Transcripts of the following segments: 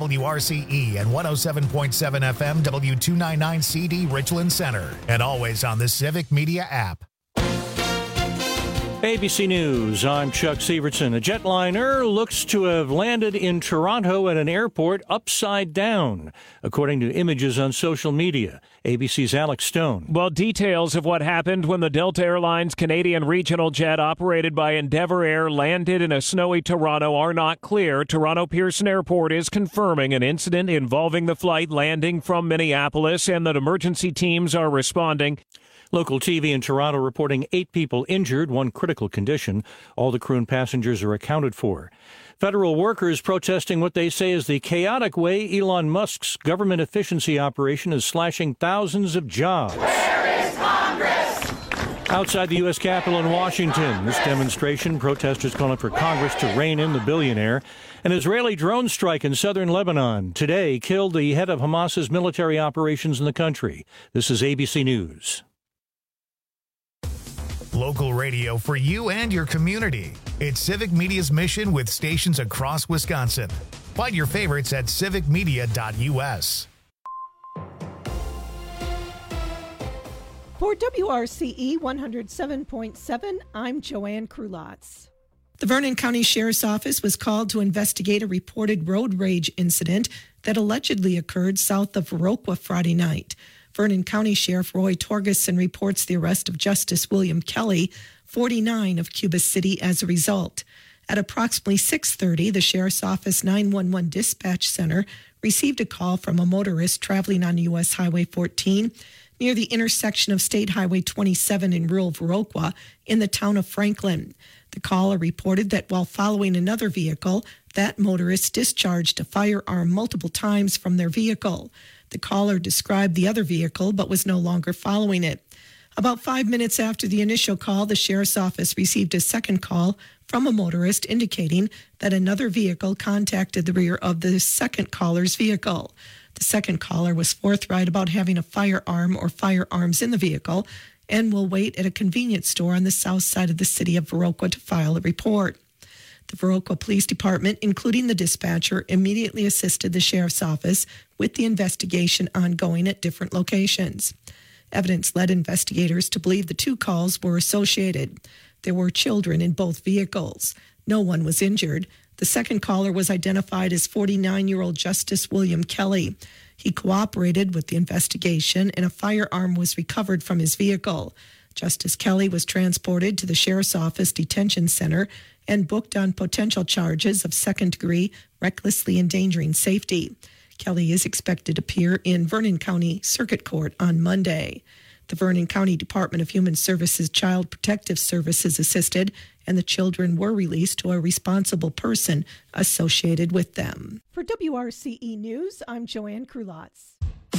WRCE and 107.7 FM W299CD Richland Center. And always on the Civic Media app. ABC News, I'm Chuck Severson. A jetliner looks to have landed in Toronto at an airport upside down, according to images on social media. ABC's Alex Stone. Well, details of what happened when the Delta Airlines Canadian regional jet operated by Endeavour Air landed in a snowy Toronto are not clear. Toronto Pearson Airport is confirming an incident involving the flight landing from Minneapolis and that emergency teams are responding. Local TV in Toronto reporting 8 people injured, 1 critical condition. All the crew and passengers are accounted for. Federal workers protesting what they say is the chaotic way Elon Musk's government efficiency operation is slashing thousands of jobs. Where is Congress? Outside the U.S. Capitol in Washington, this demonstration, protesters calling for Congress to rein in the billionaire. An Israeli drone strike in southern Lebanon today killed the head of Hamas's military operations in the country. This is ABC News. Local radio for you and your community. It's Civic Media's mission with stations across Wisconsin. Find your favorites at civicmedia.us. For WRCE 107.7, I'm Joanne Krulotz. The Vernon County Sheriff's Office was called to investigate a reported road rage incident that allegedly occurred south of Viroqua Friday night. Vernon County Sheriff Roy Torgerson reports the arrest of Justice William Kelly, 49, of Cuba City as a result. At approximately 6:30, the Sheriff's Office 911 Dispatch Center received a call from a motorist traveling on U.S. Highway 14 near the intersection of State Highway 27 in rural Viroqua in the town of Franklin. The caller reported that while following another vehicle, that motorist discharged a firearm multiple times from their vehicle. The caller described the other vehicle but was no longer following it. About 5 minutes after the initial call, the Sheriff's Office received a second call from a motorist indicating that another vehicle contacted the rear of the second caller's vehicle. The second caller was forthright about having a firearm or firearms in the vehicle and will wait at a convenience store on the south side of the city of Viroqua to file a report. The Viroqua Police Department, including the dispatcher, immediately assisted the Sheriff's Office with the investigation ongoing at different locations. Evidence led investigators to believe the 2 calls were associated. There were children in both vehicles. No one was injured. The second caller was identified as 49-year-old Justice William Kelly. He cooperated with the investigation and a firearm was recovered from his vehicle. Justice Kelly was transported to the Sheriff's Office Detention Center and booked on potential charges of second-degree recklessly endangering safety. Kelly is expected to appear in Vernon County Circuit Court on Monday. The Vernon County Department of Human Services Child Protective Services assisted, and the children were released to a responsible person associated with them. For WRCE News, I'm Joanne Krulotz.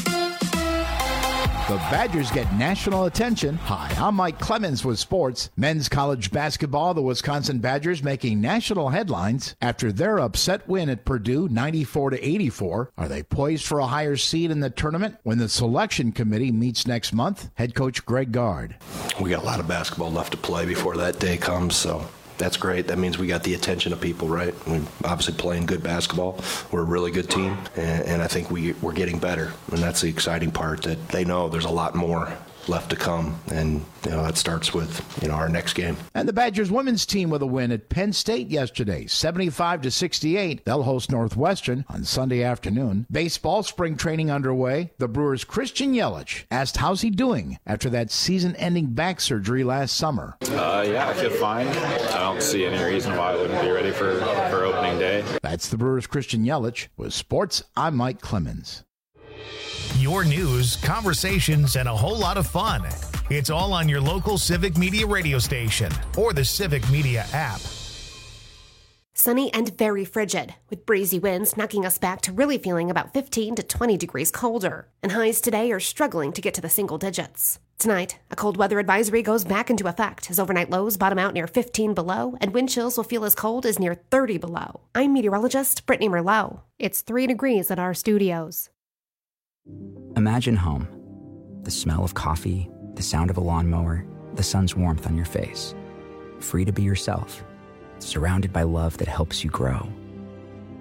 The Badgers get national attention. Hi, I'm Mike Clemens with sports. Men's college basketball, the Wisconsin Badgers making national headlines after their upset win at Purdue 94-84. Are they poised for a higher seed in the tournament when the selection committee meets next month? Head coach Greg Gard. We got a lot of basketball left to play before that day comes, so that's great. That means we got the attention of people, right? We're obviously playing good basketball. We're a really good team, and I think we're getting better. And that's the exciting part, that they know there's a lot more left to come, and that starts with our next game. And the Badgers women's team with a win at Penn State yesterday, 75-68. They'll host Northwestern on Sunday afternoon. Baseball spring training underway. The Brewers' Christian Yelich asked how's he doing after that season-ending back surgery last summer. I feel fine. I don't see any reason why I wouldn't be ready for opening day. That's the Brewers' Christian Yelich. With sports, I'm Mike Clemens. Your news, conversations, and a whole lot of fun. It's all on your local Civic Media radio station or the Civic Media app. Sunny and very frigid, with breezy winds knocking us back to really feeling about 15 to 20 degrees colder. And highs today are struggling to get to the single digits. Tonight, a cold weather advisory goes back into effect as overnight lows bottom out near 15 below, and wind chills will feel as cold as near 30 below. I'm meteorologist Brittany Merlot. It's 3 degrees at our studios. Imagine home. The smell of coffee, the sound of a lawnmower, the sun's warmth on your face. Free to be yourself, surrounded by love that helps you grow.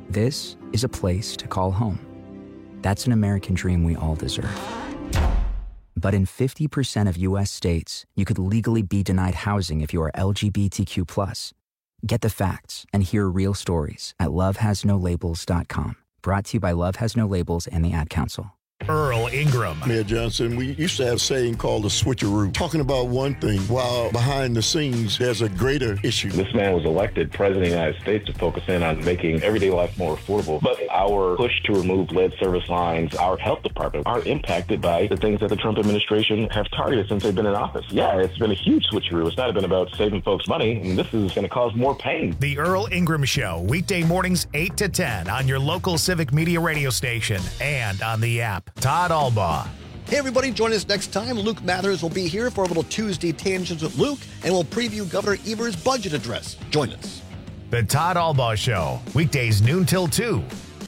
This is a place to call home. That's an American dream we all deserve. But in 50% of U.S. states, you could legally be denied housing if you are LGBTQ+. Get the facts and hear real stories at lovehasnolabels.com. Brought to you by Love Has No Labels and the Ad Council. Earl Ingram. Mayor Johnson, we used to have a saying called the switcheroo, talking about one thing while behind the scenes there's a greater issue. This man was elected president of the United States to focus in on making everyday life more affordable. But our push to remove lead service lines, our health department, are impacted by the things that the Trump administration have targeted since they've been in office. Yeah, it's been a huge switcheroo. It's not been about saving folks money, and this is going to cause more pain. The Earl Ingram Show, weekday mornings 8 to 10 on your local Civic Media radio station and on the app. Todd Albaugh. Hey, everybody, join us next time. Luke Mathers will be here for a little Tuesday Tangents with Luke, and we'll preview Governor Evers' budget address. Join us. The Todd Albaugh Show, weekdays noon till 2.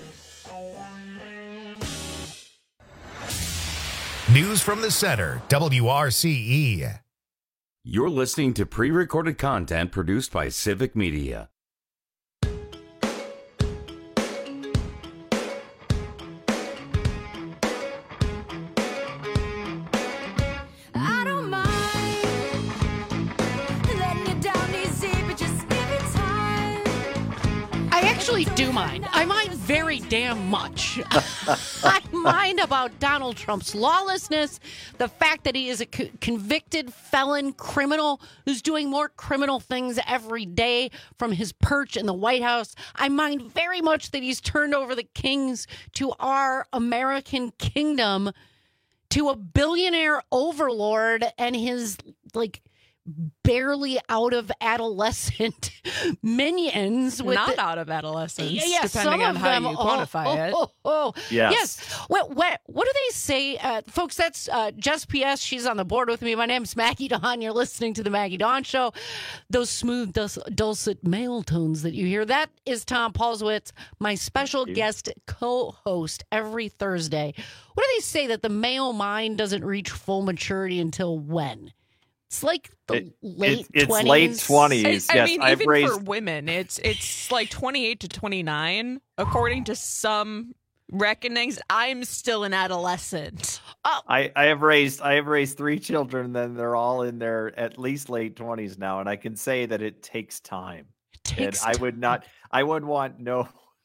News from the Center, WRCE. You're listening to pre-recorded content produced by Civic Media. Do mind. I mind very damn much. I mind about Donald Trump's lawlessness, the fact that he is a convicted felon criminal who's doing more criminal things every day from his perch in the White House. I mind very much that he's turned over the kings to our American kingdom to a billionaire overlord and his, barely out of adolescent minions. Not out of adolescence, yes, depending on how you quantify it. Yes. What do they say? Folks, that's Jess P.S. She's on the board with me. My name's Maggie Dawn. You're listening to The Maggie Dawn Show. Those smooth, dulcet male tones that you hear, that is Tom Paulswitz, my special guest co-host every Thursday. What do they say, that the male mind doesn't reach full maturity until when? It's like the late 20s. It's late 20s. I mean, even for women, it's like 28 to 29. According to some reckonings, I'm still an adolescent. I have raised 3 children, then they're all in their at least late 20s now, and I can say that it takes time. I would want no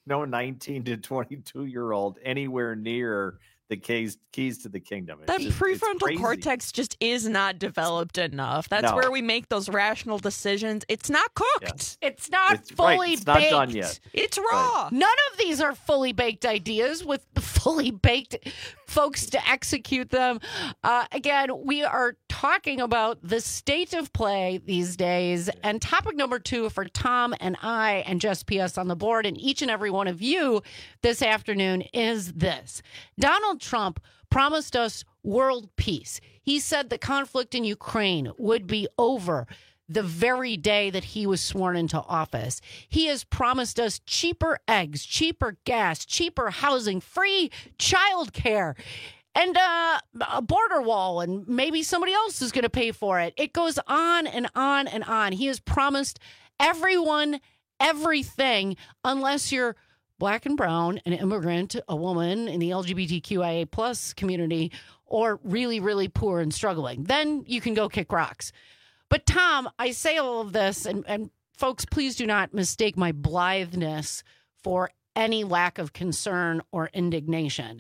19 to 22-year-old anywhere near the keys to the kingdom. That prefrontal cortex just is not developed enough. That's where we make those rational decisions. It's not cooked. Yeah. It's not fully baked. It's not done yet. It's raw. Right. None of these are fully baked ideas with fully baked folks to execute them. Again, we are talking about the state of play these days. And topic number 2 for Tom and I and Jess P.S. on the board and each and every one of you this afternoon is this. Donald Trump promised us world peace. He said the conflict in Ukraine would be over the very day that he was sworn into office. He has promised us cheaper eggs, cheaper gas, cheaper housing, free childcare, and a border wall, and maybe somebody else is going to pay for it. It goes on and on and on. He has promised everyone everything unless you're Black and brown, an immigrant, a woman in the LGBTQIA plus community, or really, really poor and struggling. Then you can go kick rocks. But Tom, I say all of this, and folks, please do not mistake my blitheness for any lack of concern or indignation.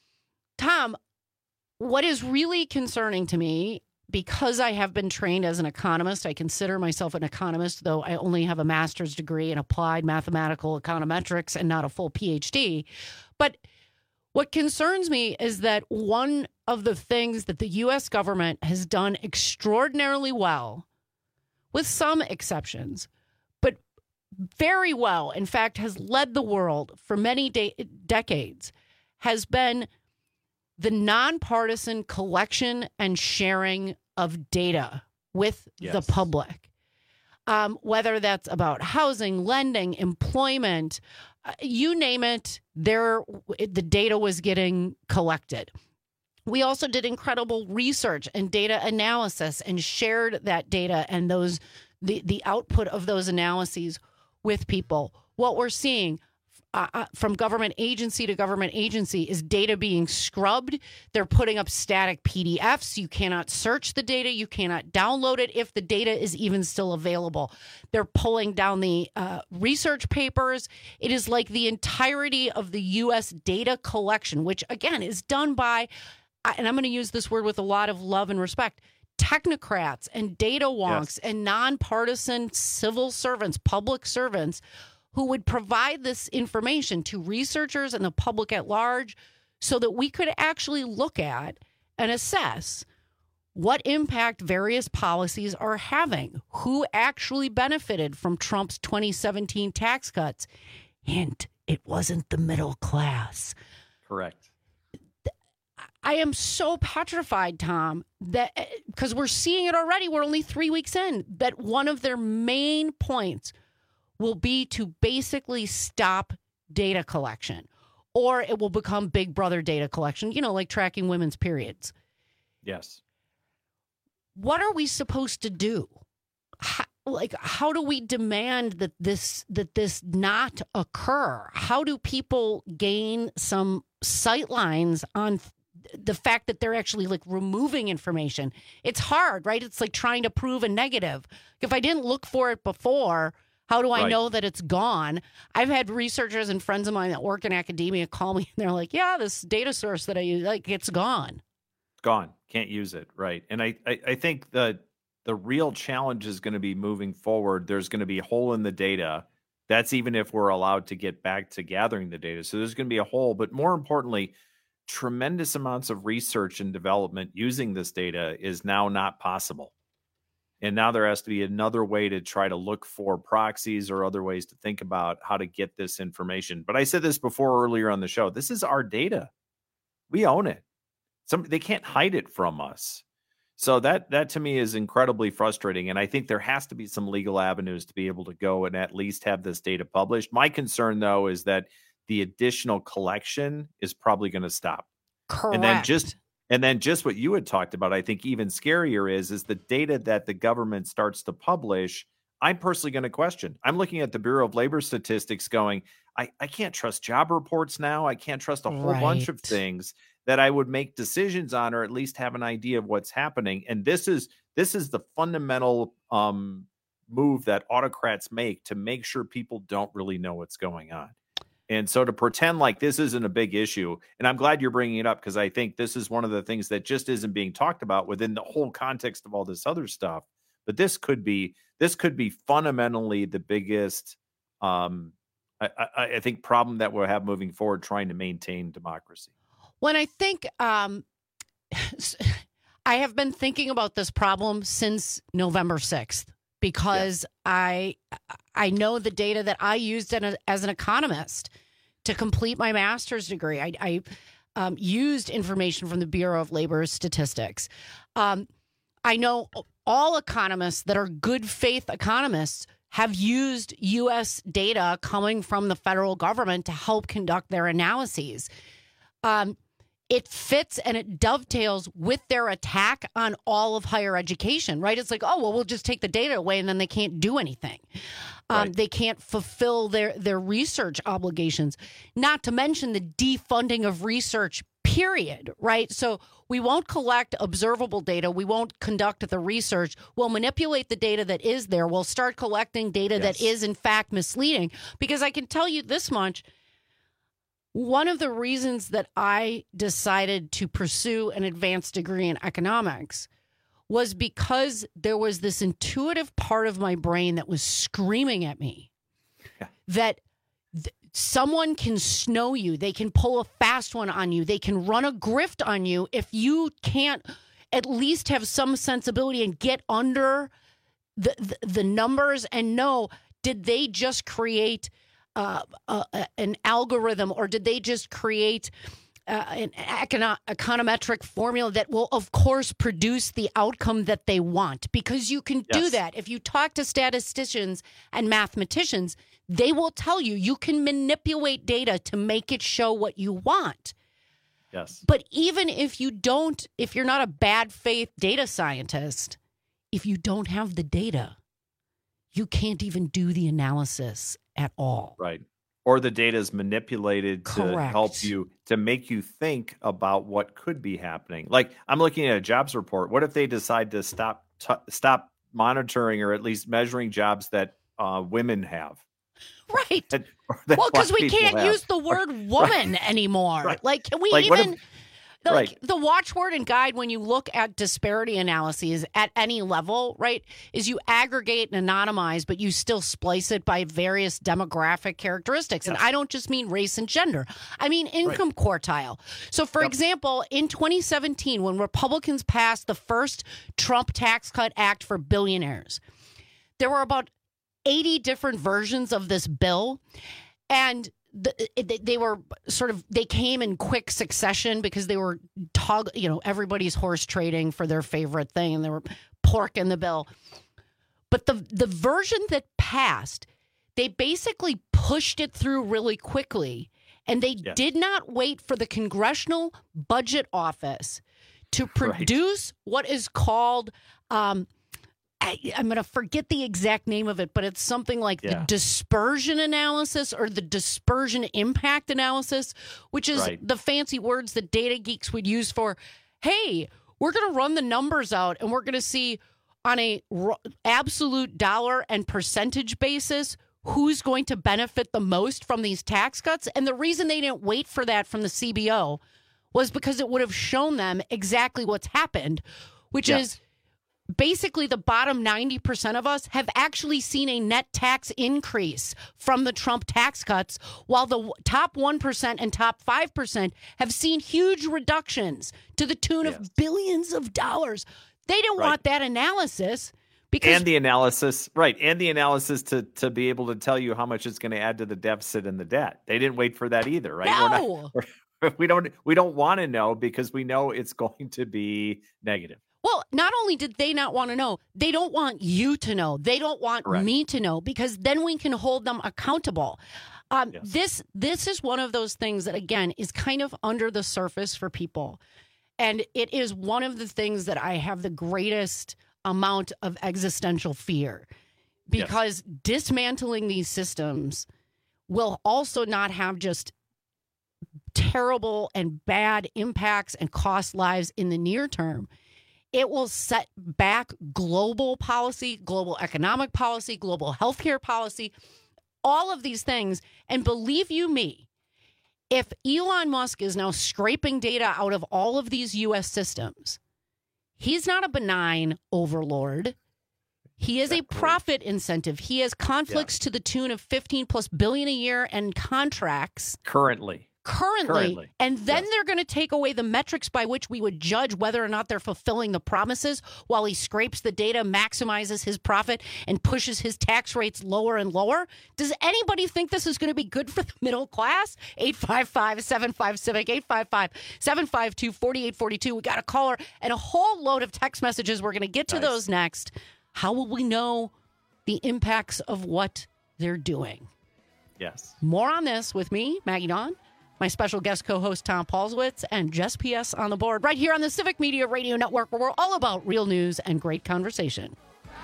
Tom, what is really concerning to me, because I have been trained as an economist, I consider myself an economist, though I only have a master's degree in applied mathematical econometrics and not a full PhD. But what concerns me is that one of the things that the U.S. government has done extraordinarily well, with some exceptions, but very well, in fact, has led the world for many decades, has been the nonpartisan collection and sharing of data with the public, whether that's about housing, lending, employment, you name it, the data was getting collected. We also did incredible research and data analysis and shared that data and the output of those analyses with people. What we're seeing from government agency to government agency is data being scrubbed. They're putting up static PDFs. You cannot search the data. You cannot download it if the data is even still available. They're pulling down the research papers. It is like the entirety of the U.S. data collection, which, again, is done by, and I'm going to use this word with a lot of love and respect, technocrats and data wonks and nonpartisan civil servants, public servants, who would provide this information to researchers and the public at large so that we could actually look at and assess what impact various policies are having, who actually benefited from Trump's 2017 tax cuts. Hint, it wasn't the middle class. Correct. I am so petrified, Tom, that because we're seeing it already, we're only 3 weeks in, that one of their main points will be to basically stop data collection, or it will become Big Brother data collection, like tracking women's periods. Yes. What are we supposed to do? How do we demand that this not occur? How do people gain some sightlines on the fact that they're actually removing information? It's hard, right? It's like trying to prove a negative. If I didn't look for it before, how do I know that it's gone? I've had researchers and friends of mine that work in academia call me, and they're like, yeah, this data source that I use, it's gone. It's gone. Can't use it. Right. And I think the real challenge is going to be moving forward. There's going to be a hole in the data. That's even if we're allowed to get back to gathering the data. So there's going to be a hole. But more importantly, tremendous amounts of research and development using this data is now not possible. And now there has to be another way to try to look for proxies or other ways to think about how to get this information. But I said this before earlier on the show. This is our data. We own it. They can't hide it from us. So that to me is incredibly frustrating. And I think there has to be some legal avenues to be able to go and at least have this data published. My concern, though, is that the additional collection is probably going to stop. Correct. And then just what you had talked about, I think even scarier is the data that the government starts to publish, I'm personally going to question. I'm looking at the Bureau of Labor Statistics going, I can't trust job reports now. I can't trust a whole bunch of things that I would make decisions on, or at least have an idea of what's happening. And this is the fundamental move that autocrats make to make sure people don't really know what's going on. And so to pretend like this isn't a big issue, and I'm glad you're bringing it up because I think this is one of the things that just isn't being talked about within the whole context of all this other stuff. But this could be fundamentally the biggest, I think, problem that we'll have moving forward trying to maintain democracy. When I think I have been thinking about this problem since November 6th because I know the data that I used as an economist to complete my master's degree. I used information from the Bureau of Labor Statistics. I know all economists that are good faith economists have used U.S. data coming from the federal government to help conduct their analyses. It fits and it dovetails with their attack on all of higher education, right? It's like, we'll just take the data away and then they can't do anything. They can't fulfill their research obligations, not to mention the defunding of research, period, right? So we won't collect observable data. We won't conduct the research. We'll manipulate the data that is there. We'll start collecting data that is, in fact, misleading. Because I can tell you this much. One of the reasons that I decided to pursue an advanced degree in economics was because there was this intuitive part of my brain that was screaming at me that someone can snow you. They can pull a fast one on you. They can run a grift on you if you can't at least have some sensibility and get under the numbers and know, did they just create an algorithm, or did they just create an econometric formula that will, of course, produce the outcome that they want? Because you can do that. If you talk to statisticians and mathematicians, they will tell you you can manipulate data to make it show what you want. Yes. But even if you're not a bad faith data scientist, if you don't have the data, you can't even do the analysis at all. Right. or the data is manipulated to help you, to make you think about what could be happening. Like, I'm looking at a jobs report. What if they decide to stop monitoring or at least measuring jobs that women have? Right. Well, because we can't use the word woman anymore. Right. Like, can we even... The watchword and guide when you look at disparity analyses at any level, right, is you aggregate and anonymize, but you still splice it by various demographic characteristics. Yes. And I don't just mean race and gender. I mean income quartile. So, for example, in 2017, when Republicans passed the first Trump Tax Cut Act for billionaires, there were about 80 different versions of this bill. And they came in quick succession because they were everybody's horse trading for their favorite thing, and they were porking the bill. But the version that passed, they basically pushed it through really quickly, and they did not wait for the Congressional Budget Office to produce what is called I'm going to forget the exact name of it, but it's something like the dispersion analysis or the dispersion impact analysis, which is the fancy words that data geeks would use for, hey, we're going to run the numbers out and we're going to see on a absolute dollar and percentage basis who's going to benefit the most from these tax cuts. And the reason they didn't wait for that from the CBO was because it would have shown them exactly what's happened, which is basically the bottom 90% of us have actually seen a net tax increase from the Trump tax cuts, while the top 1% and top 5% have seen huge reductions to the tune of billions of dollars. They didn't want that analysis. And the analysis to be able to tell you how much it's going to add to the deficit and the debt. They didn't wait for that either, right? No. We don't want to know because we know it's going to be negative. Well, not only did they not want to know, they don't want you to know. They don't want me to know, because then we can hold them accountable. This is one of those things that, again, is kind of under the surface for people. And it is one of the things that I have the greatest amount of existential fear, because dismantling these systems will also not have just terrible and bad impacts and cost lives in the near term. It will set back global policy, global economic policy, global healthcare policy, all of these things. And believe you me, if Elon Musk is now scraping data out of all of these U.S. systems, he's not a benign overlord. He is a profit incentive. He has conflicts to the tune of $15+ billion a year and contracts. Currently. And then they're going to take away the metrics by which we would judge whether or not they're fulfilling the promises, while he scrapes the data, maximizes his profit, and pushes his tax rates lower and lower. Does anybody think this is going to be good for the middle class? 855-75-CIVIC, 855-752-4842. We got a caller and a whole load of text messages. We're going to get to those next. How will we know the impacts of what they're doing? Yes. More on this with me, Maggie Dawn, my special guest co-host Tom Paulswitz, and Jess P.S. on the board right here on the Civic Media Radio Network, where we're all about real news and great conversation.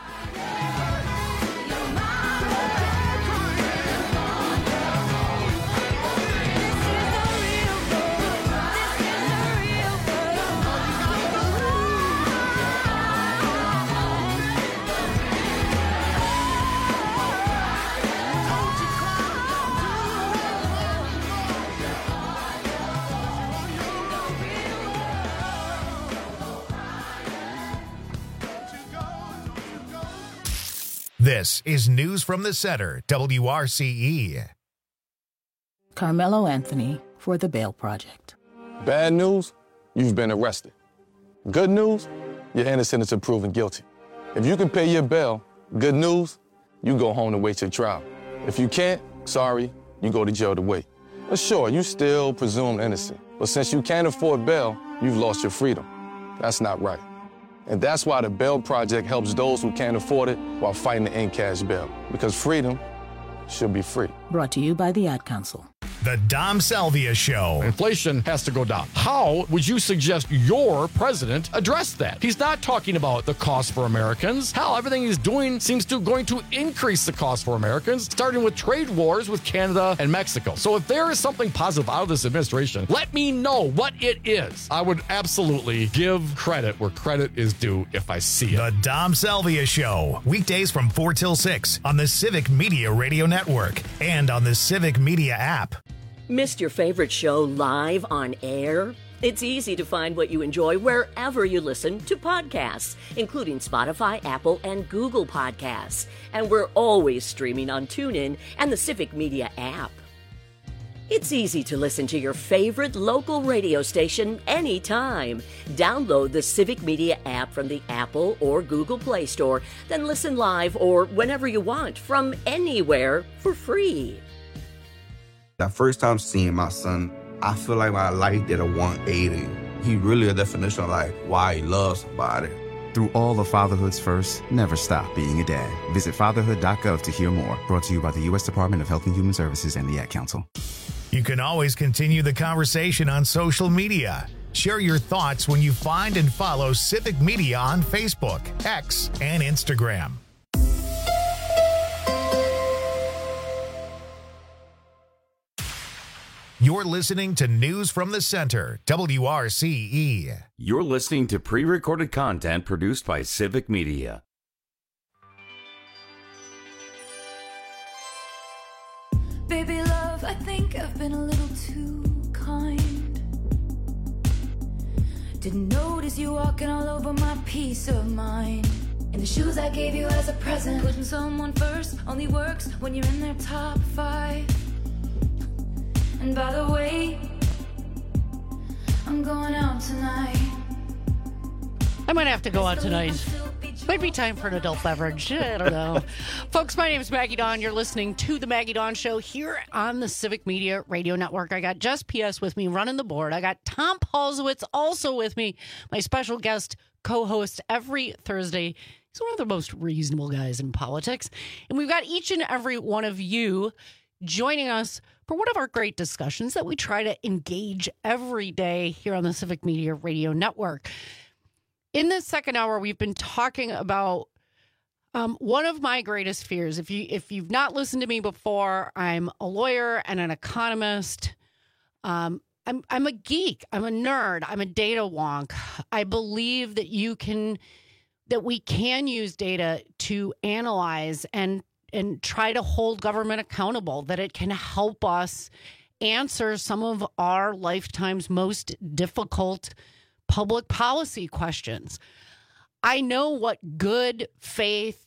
This is News from the Center, WRCE. Carmelo Anthony for The Bail Project. Bad news, you've been arrested. Good news, you're innocent until proven guilty. If you can pay your bail, good news, you go home to wait your trial. If you can't, sorry, you go to jail to wait. But sure, you still presumed innocent. But since you can't afford bail, you've lost your freedom. That's not right. And that's why the Bail Project helps those who can't afford it while fighting to end cash bail. Because freedom should be free. Brought to you by the Ad Council. The Dom Salvia Show. Inflation has to go down. How would you suggest your president address that? He's not talking about the cost for Americans. Hell, everything he's doing seems to going to increase the cost for Americans, starting with trade wars with Canada and Mexico. So if there is something positive out of this administration, let me know what it is. I would absolutely give credit where credit is due if I see it. The Dom Salvia Show. Weekdays from 4 till 6 on the Civic Media Radio Network and on the Civic Media app. Missed your favorite show live on air? It's easy to find what you enjoy wherever you listen to podcasts, including Spotify, Apple, and Google Podcasts. And we're always streaming on TuneIn and the Civic Media app. It's easy to listen to your favorite local radio station anytime. Download the Civic Media app from the Apple or Google Play Store, then listen live or whenever you want from anywhere for free. That first time seeing my son, I feel like my life did a 180. He really a definition of like why he loves somebody. Through all of fatherhood's first, never stop being a dad. Visit fatherhood.gov to hear more. Brought to you by the U.S. Department of Health and Human Services and the Ad Council. You can always continue the conversation on social media. Share your thoughts when you find and follow Civic Media on Facebook, X, and Instagram. You're listening to News from the Center, WRCE. You're listening to pre-recorded content produced by Civic Media. Baby love, I think I've been a little too kind. Didn't notice you walking all over my peace of mind. In the shoes I gave you as a present. Putting someone first only works when you're in their top 5. And by the way, I'm going out tonight. I might have to go out tonight. Might be time for an adult beverage. I don't know. Folks, my name is Maggie Dawn. You're listening to The Maggie Dawn Show here on the Civic Media Radio Network. I got Jess P.S. with me running the board. I got Tom Paulsowitz also with me, my special guest co-host every Thursday. He's one of the most reasonable guys in politics. And we've got each and every one of you joining us for one of our great discussions that we try to engage every day here on the Civic Media Radio Network. In this second hour, we've been talking about one of my greatest fears. If you've not listened to me before, I'm a lawyer and an economist. I'm a geek. I'm a nerd. I'm a data wonk. I believe that we can use data to analyze and try to hold government accountable, that it can help us answer some of our lifetime's most difficult public policy questions. I know what good faith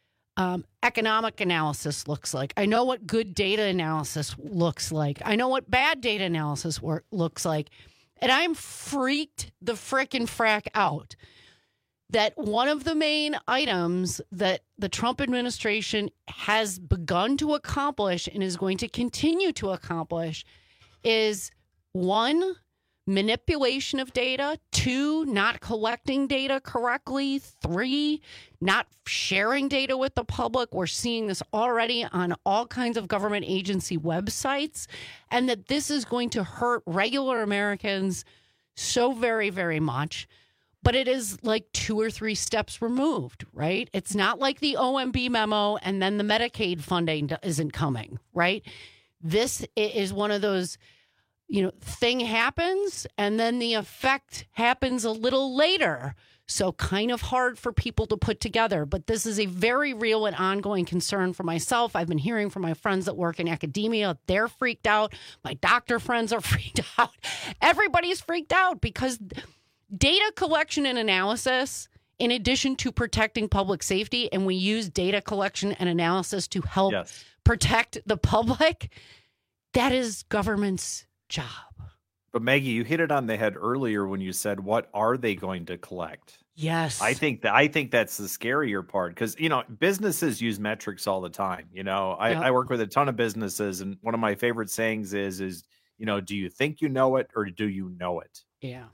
economic analysis looks like. I know what good data analysis looks like. I know what bad data analysis looks like. And I'm freaked the frickin' frack out that one of the main items that the Trump administration has begun to accomplish and is going to continue to accomplish is 1, manipulation of data, 2, not collecting data correctly, 3, not sharing data with the public. We're seeing this already on all kinds of government agency websites, and that this is going to hurt regular Americans so very, very much. But it is like 2 or 3 steps removed, right? It's not like the OMB memo and then the Medicaid funding isn't coming, right? This is one of those, thing happens and then the effect happens a little later. So kind of hard for people to put together. But this is a very real and ongoing concern for myself. I've been hearing from my friends that work in academia. They're freaked out. My doctor friends are freaked out. Everybody's freaked out because data collection and analysis, in addition to protecting public safety, and we use data collection and analysis to help protect the public, that is government's job. But Maggie, you hit it on the head earlier when you said, what are they going to collect? Yes. I think that's the scarier part because, businesses use metrics all the time. I work with a ton of businesses, and one of my favorite sayings is, do you think you know it or do you know it? Yeah.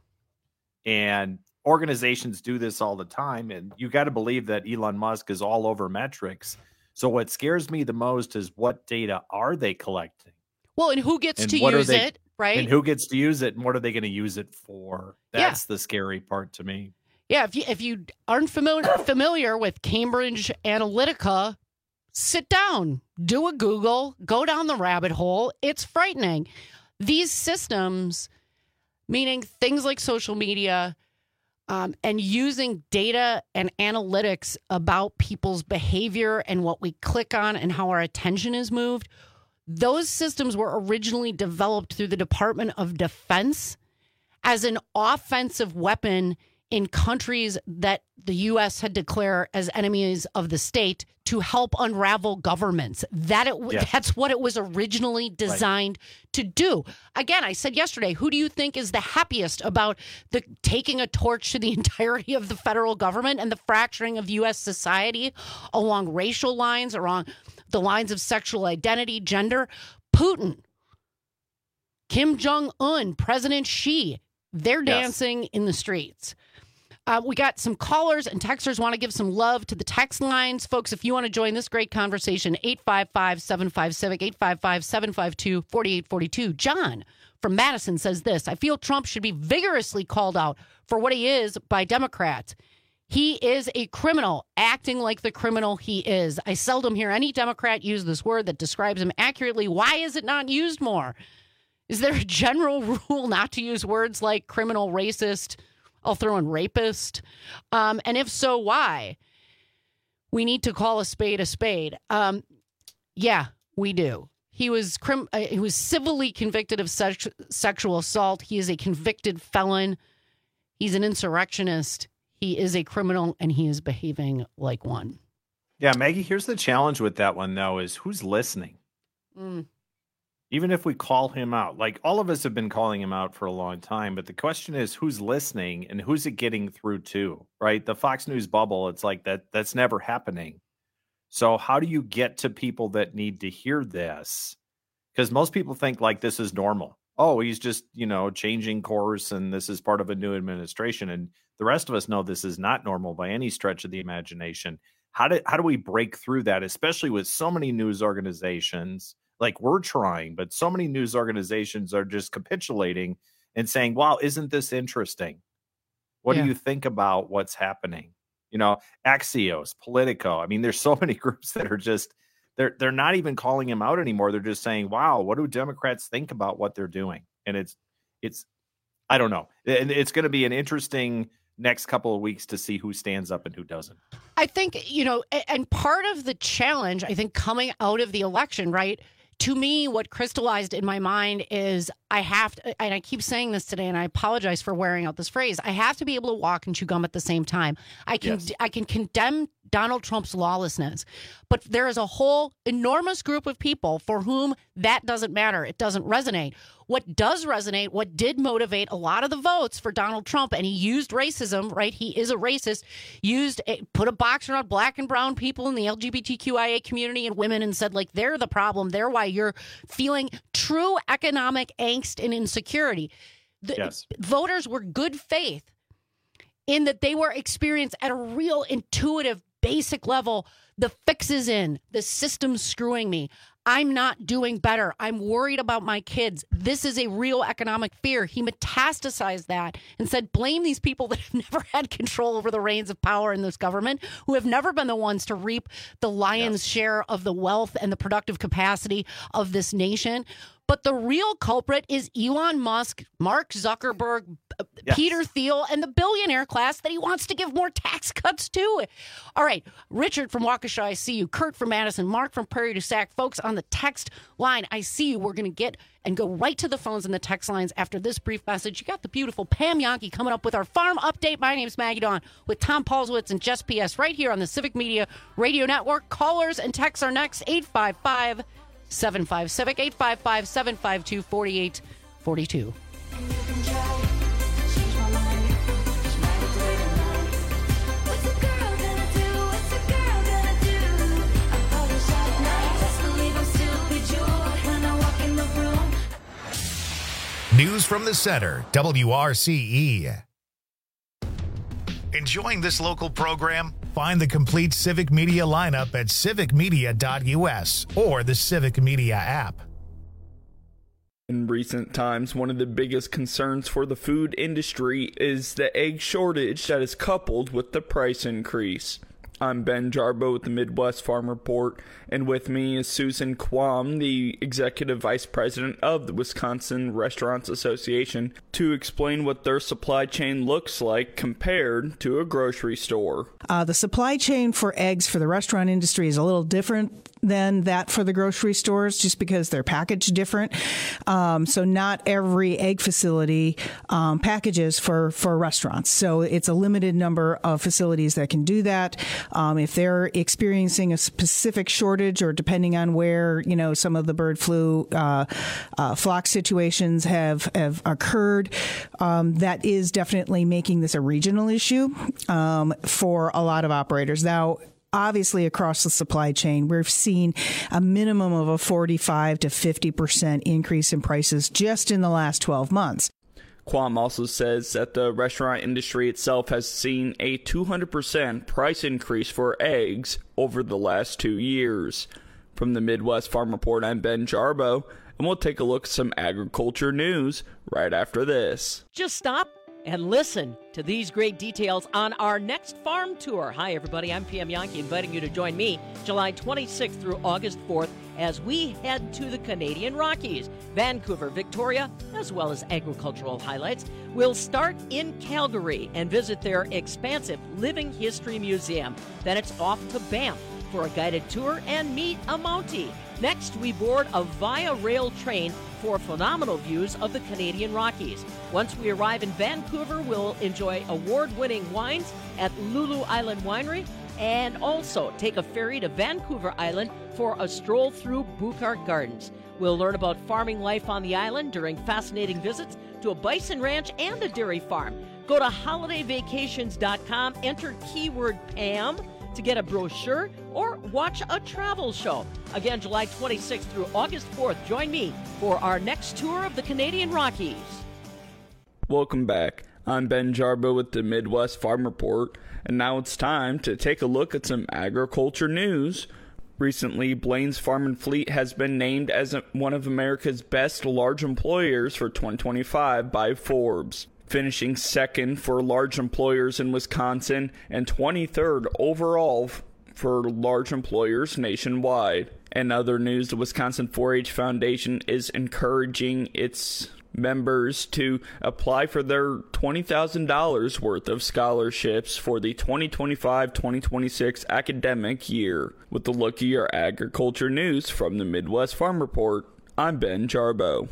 And organizations do this all the time. And you got to believe that Elon Musk is all over metrics. So what scares me the most is what data are they collecting? Well, and who gets to use it, right? And who gets to use it, and what are they going to use it for? That's the scary part to me. Yeah, if you aren't familiar with Cambridge Analytica, sit down, do a Google, go down the rabbit hole. It's frightening. These systems, meaning things like social media, and using data and analytics about people's behavior and what we click on and how our attention is moved, those systems were originally developed through the Department of Defense as an offensive weapon in countries that the U.S. had declared as enemies of the state to help unravel governments. That's what it was originally designed to do. Again, I said yesterday, who do you think is the happiest about the taking a torch to the entirety of the federal government and the fracturing of U.S. society along racial lines, along the lines of sexual identity, gender? Putin, Kim Jong-un, President Xi, they're dancing in the streets. We got some callers and texters want to give some love to the text lines. Folks, if you want to join this great conversation, 855-75-CIVIC, 855-752-4842. John from Madison says this: I feel Trump should be vigorously called out for what he is by Democrats. He is a criminal, acting like the criminal he is. I seldom hear any Democrat use this word that describes him accurately. Why is it not used more? Is there a general rule not to use words like criminal, racist? I'll throw in rapist. And if so, why? We need to call a spade a spade. Yeah, we do. He was civilly convicted of sexual assault. He is a convicted felon. He's an insurrectionist. He is a criminal, and he is behaving like one. Yeah, Maggie, here's the challenge with that one, though, is who's listening? Even if we call him out, like all of us have been calling him out for a long time, but the question is who's listening and who's it getting through to, right? The Fox News bubble, it's like that's never happening. So how do you get to people that need to hear this? Because most people think like this is normal. Oh, he's just, changing course and this is part of a new administration. And the rest of us know this is not normal by any stretch of the imagination. How do we break through that, especially with so many news organizations? Like we're trying, but so many news organizations are just capitulating and saying, wow, isn't this interesting? What do you think about what's happening? Axios, Politico. I mean, there's so many groups that are just, they're not even calling him out anymore. They're just saying, wow, what do Democrats think about what they're doing? And it's, I don't know. And it's going to be an interesting next couple of weeks to see who stands up and who doesn't. I think, and part of the challenge, I think, coming out of the election, right? To me, what crystallized in my mind is I have to, and I keep saying this today, and I apologize for wearing out this phrase, I have to be able to walk and chew gum at the same time. I can condemn Donald Trump's lawlessness, but there is a whole enormous group of people for whom that doesn't matter. It doesn't resonate. What does resonate, what did motivate a lot of the votes for Donald Trump, and he used racism, right? He is a racist, put a box around black and brown people in the LGBTQIA community and women and said, like, they're the problem. They're why you're feeling true economic angst and insecurity. Voters were good faith in that they were experienced at a real intuitive, basic level. The fix is in. The system's screwing me. I'm not doing better. I'm worried about my kids. This is a real economic fear. He metastasized that and said, blame these people that have never had control over the reins of power in this government, who have never been the ones to reap the lion's share of the wealth and the productive capacity of this nation. But the real culprit is Elon Musk, Mark Zuckerberg, Peter Thiel, and the billionaire class that he wants to give more tax cuts to. All right, Richard from Waukesha, I see you. Kurt from Madison, Mark from Prairie du Sac. Folks on the text line, I see you. We're going to go right to the phones and the text lines after this brief message. You got the beautiful Pam Yankee coming up with our farm update. My name's Maggie Dawn with Tom Paulswitz and Jess P.S. right here on the Civic Media Radio Network. Callers and texts are next, 855-755-CIVIC, 855-752-4842. News from the center, WRCE. Enjoying this local program? Find the complete Civic Media lineup at civicmedia.us or the Civic Media app. In recent times, one of the biggest concerns for the food industry is the egg shortage that is coupled with the price increase. I'm Ben Jarbo with the Midwest Farm Report, and with me is Susan Quam, the Executive Vice President of the Wisconsin Restaurants Association, to explain what their supply chain looks like compared to a grocery store. The supply chain for eggs for the restaurant industry is a little different than that for the grocery stores, just because they're packaged different. So not every egg facility packages for restaurants. So it's a limited number of facilities that can do that. If they're experiencing a specific shortage, or depending on where, some of the bird flu flock situations have occurred, that is definitely making this a regional issue for a lot of operators. Now, obviously, across the supply chain, we've seen a minimum of a 45 to 50% increase in prices just in the last 12 months. Quam also says that the restaurant industry itself has seen a 200% price increase for eggs over the last 2 years. From the Midwest Farm Report, I'm Ben Jarbo, and we'll take a look at some agriculture news right after this. Just stop and listen to these great details on our next farm tour. Hi, everybody. I'm PM Yankee, inviting you to join me July 26th through August 4th as we head to the Canadian Rockies, Vancouver, Victoria, as well as agricultural highlights. We'll start in Calgary and visit their expansive Living History Museum. Then it's off to Banff for a guided tour and meet a Mountie. Next, we board a Via Rail train for phenomenal views of the Canadian Rockies. Once we arrive in Vancouver, we'll enjoy award-winning wines at Lulu Island Winery and also take a ferry to Vancouver Island for a stroll through Buchart Gardens. We'll learn about farming life on the island during fascinating visits to a bison ranch and a dairy farm. Go to holidayvacations.com, enter keyword Pam to get a brochure or watch a travel show. Again, July 26th through August 4th, join me for our next tour of the Canadian Rockies. Welcome back. I'm Ben Jarbo with the Midwest Farm Report, and now it's time to take a look at some agriculture news. Recently, Blain's Farm and Fleet has been named as one of America's best large employers for 2025 by Forbes, finishing second for large employers in Wisconsin and 23rd overall for large employers nationwide. In other news, the Wisconsin 4-H Foundation is encouraging its members to apply for their $20,000 worth of scholarships for the 2025-2026 academic year. With a look at your agriculture news from the Midwest Farm Report, I'm Ben Jarbo.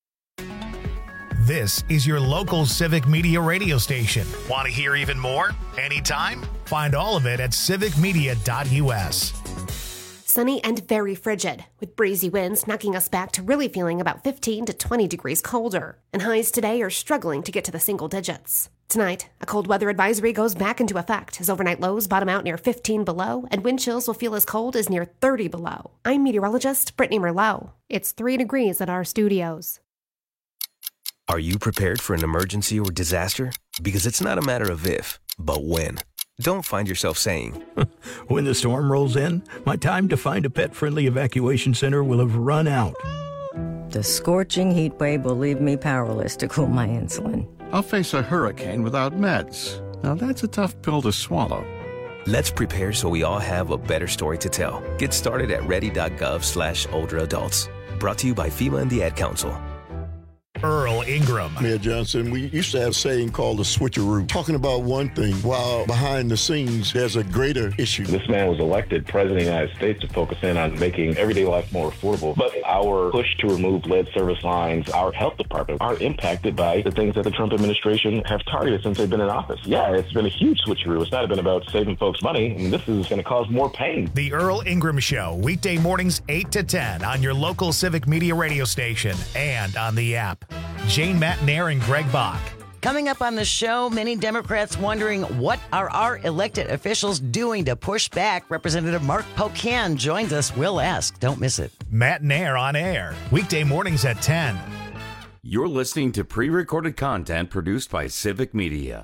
This is your local Civic Media radio station. Want to hear even more? Anytime? Find all of it at civicmedia.us. Sunny and very frigid, with breezy winds knocking us back to really feeling about 15 to 20 degrees colder. And highs today are struggling to get to the single digits. Tonight, a cold weather advisory goes back into effect as overnight lows bottom out near 15 below, and wind chills will feel as cold as near 30 below. I'm meteorologist Brittany Merlot. It's 3 degrees at our studios. Are you prepared for an emergency or disaster? Because it's not a matter of if, but when. Don't find yourself saying, when the storm rolls in, my time to find a pet-friendly evacuation center will have run out. The scorching heat wave will leave me powerless to cool my insulin. I'll face a hurricane without meds. Now that's a tough pill to swallow. Let's prepare so we all have a better story to tell. Get started at ready.gov/older adults. Brought to you by FEMA and the Ad Council. Earl Ingram. Mayor Johnson, we used to have a saying called the switcheroo, talking about one thing while behind the scenes there's a greater issue. This man was elected president of the United States to focus in on making everyday life more affordable. But our push to remove lead service lines, our health department, are impacted by the things that the Trump administration have targeted since they've been in office. Yeah, it's been a huge switcheroo. It's not been about saving folks money. I mean, this is going to cause more pain. The Earl Ingram Show, weekday mornings 8 to 10 on your local Civic Media radio station and on the app. Jane Matnair and Greg Bach. Coming up on the show, many Democrats wondering what are our elected officials doing to push back. Representative Mark Pocan joins us. We'll ask. Don't miss it. Matnair on air, weekday mornings at 10. You're listening to pre-recorded content produced by Civic Media.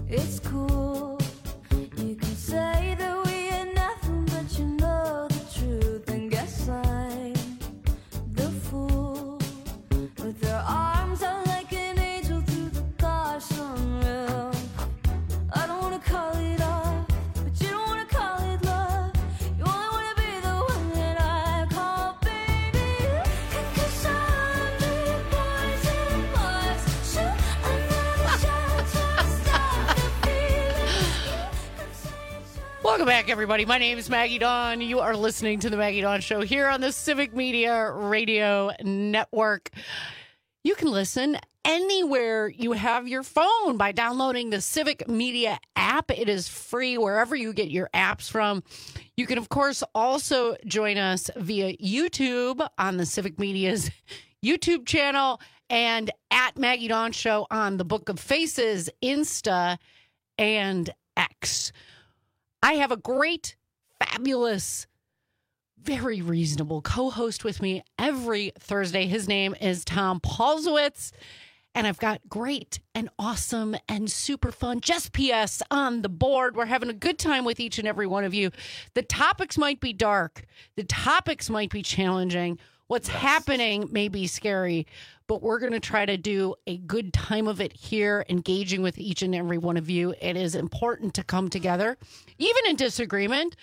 It's cool. You can say that we ain't nothing, but you know the truth. And guess I'm the fool with their arms out like an angel through the car sunroof. I don't wanna call it off, but you don't wanna call it love. You only wanna be the one that I call baby. And 'cause I'm the poison Mars, shoot another shot to stop the feeling. Welcome back, everybody. My name is Maggie Dawn. You are listening to The Maggie Dawn Show here on the Civic Media Radio Network. You can listen anywhere you have your phone by downloading the Civic Media app. It is free wherever you get your apps from. You can, of course, also join us via YouTube on the Civic Media's YouTube channel and at Maggie Dawn Show on the Book of Faces, Insta, and X. I have a great, fabulous, very reasonable co-host with me every Thursday. His name is Tom Paulsowitz, and I've got great and awesome and super fun Just PS on the board. We're having a good time with each and every one of you. The topics might be dark. The topics might be challenging. What's happening may be scary, but we're going to try to do a good time of it here, engaging with each and every one of you. It is important to come together, even in disagreement,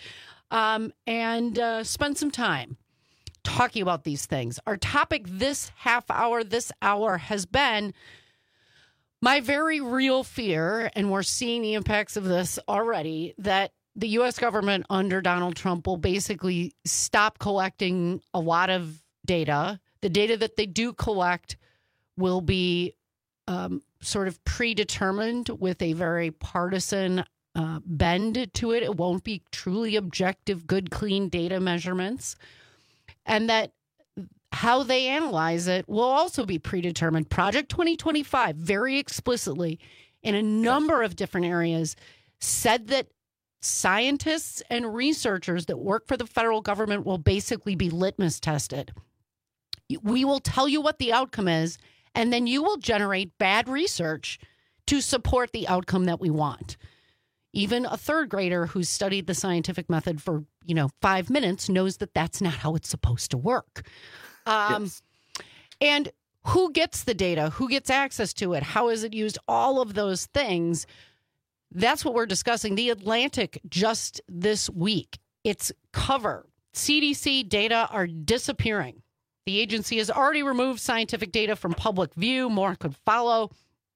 and spend some time talking about these things. Our topic this hour has been my very real fear, and we're seeing the impacts of this already, that the U.S. government under Donald Trump will basically stop collecting a lot of data. The data that they do collect will be sort of predetermined with a very partisan bend to it. It won't be truly objective, good, clean data measurements. And that how they analyze it will also be predetermined. Project 2025 very explicitly in a number of different areas said that scientists and researchers that work for the federal government will basically be litmus tested. We will tell you what the outcome is, and then you will generate bad research to support the outcome that we want. Even a third grader who's studied the scientific method for, 5 minutes knows that that's not how it's supposed to work. Yes. And who gets the data? Who gets access to it? How is it used? All of those things. That's what we're discussing. The Atlantic just this week, its cover, CDC data are disappearing. The agency has already removed scientific data from public view. More could follow.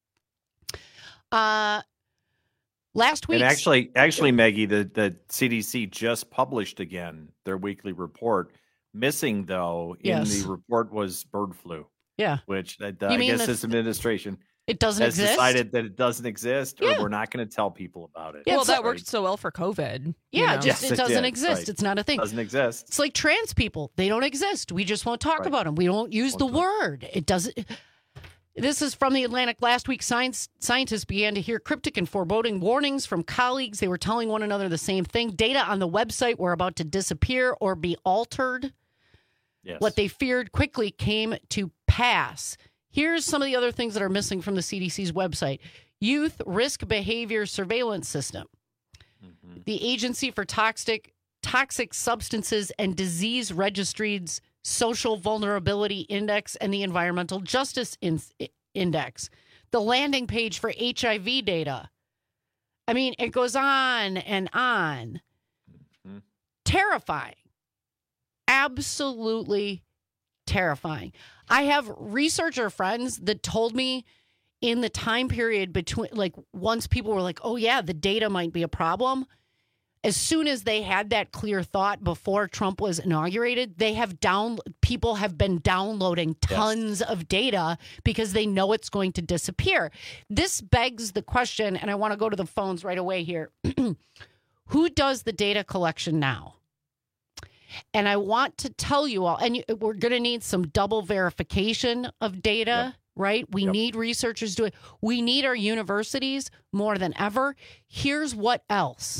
Last week, and actually, Maggie, the CDC just published again their weekly report. Missing though in the report was bird flu. Yeah, which I guess this administration it doesn't has exist? decided that it doesn't exist, or we're not going to tell people about it. Yeah, well, that worked so well for COVID. Yeah, you know? just it doesn't exist. Right. It's not a thing. It doesn't exist. It's like trans people. They don't exist. We just won't talk about them. We don't use the word. It doesn't. This is from The Atlantic. Last week, scientists began to hear cryptic and foreboding warnings from colleagues. They were telling one another the same thing. Data on the website were about to disappear or be altered. Yes. What they feared quickly came to pass. Here's some of the other things that are missing from the CDC's website. Youth Risk Behavior Surveillance System. Mm-hmm. The Agency for Toxic Substances and Disease Registry's Social Vulnerability Index and the Environmental Justice Index. The landing page for HIV data. I mean, it goes on and on. Mm-hmm. Terrifying. Absolutely terrifying. I have researcher friends that told me in the time period between, like, once people were like, oh, yeah, the data might be a problem. As soon as they had that clear thought before Trump was inaugurated, people have been downloading tons of data because they know it's going to disappear. This begs the question, and I want to go to the phones right away here. Who does the data collection now? And I want to tell you all, and we're going to need some double verification of data, right? We need researchers doing it. We need our universities more than ever. Here's what else.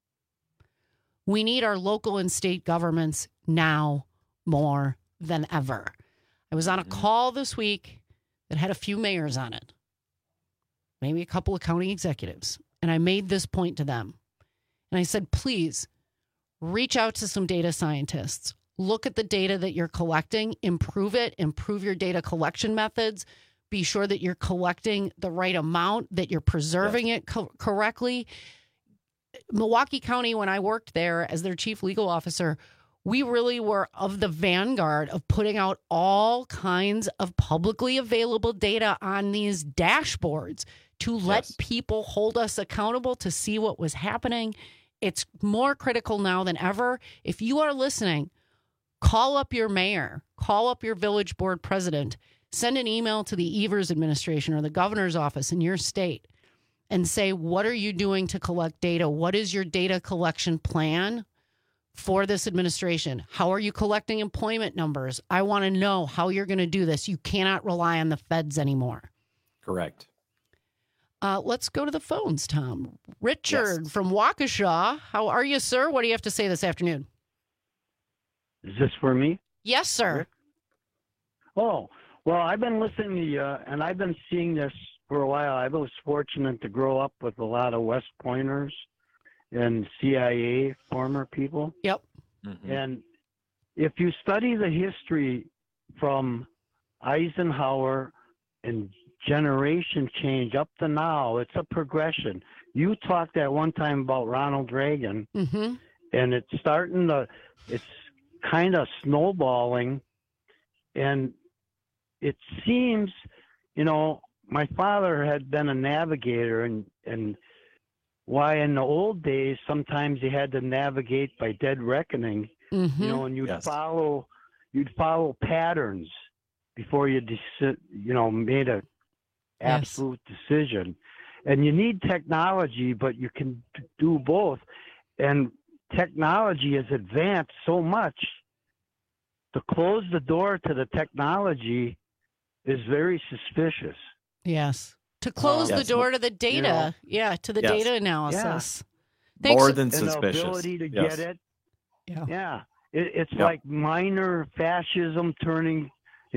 We need our local and state governments now more than ever. I was on a call this week that had a few mayors on it, maybe a couple of county executives. and I made this point to them. And I said, please reach out to some data scientists. Look at the data that you're collecting, improve it, improve your data collection methods. Be sure that you're collecting the right amount, that you're preserving it correctly. Milwaukee County, when I worked there as their chief legal officer, we really were of the vanguard of putting out all kinds of publicly available data on these dashboards to let people hold us accountable to see what was happening. It's more critical now than ever. If you are listening, call up your mayor, call up your village board president, send an email to the Evers administration or the governor's office in your state and say, what are you doing to collect data? What is your data collection plan for this administration? How are you collecting employment numbers? I want to know how you're going to do this. You cannot rely on the feds anymore. Correct. Let's go to the phones, Tom. Richard from Waukesha. How are you, sir? What do you have to say this afternoon? Is this for me? Yes, sir. Rick? Oh, well, I've been listening to you, and I've been seeing this for a while. I was fortunate to grow up with a lot of West Pointers and CIA former people. Yep. Mm-hmm. And if you study the history from Eisenhower and generation change up to now, it's a progression. You talked at one time about Ronald Reagan, mm-hmm. and it's kind of snowballing, and it seems, my father had been a navigator, and why in the old days sometimes you had to navigate by dead reckoning, mm-hmm. And you'd follow patterns before you made a absolute decision. And you need technology, but you can do both. And technology has advanced so much. To close the door to the technology is very suspicious. Yes. To close the door to the data. To the data analysis. Yeah. More than suspicious. And the ability to get it. Yeah. Yeah. It's like minor fascism turning,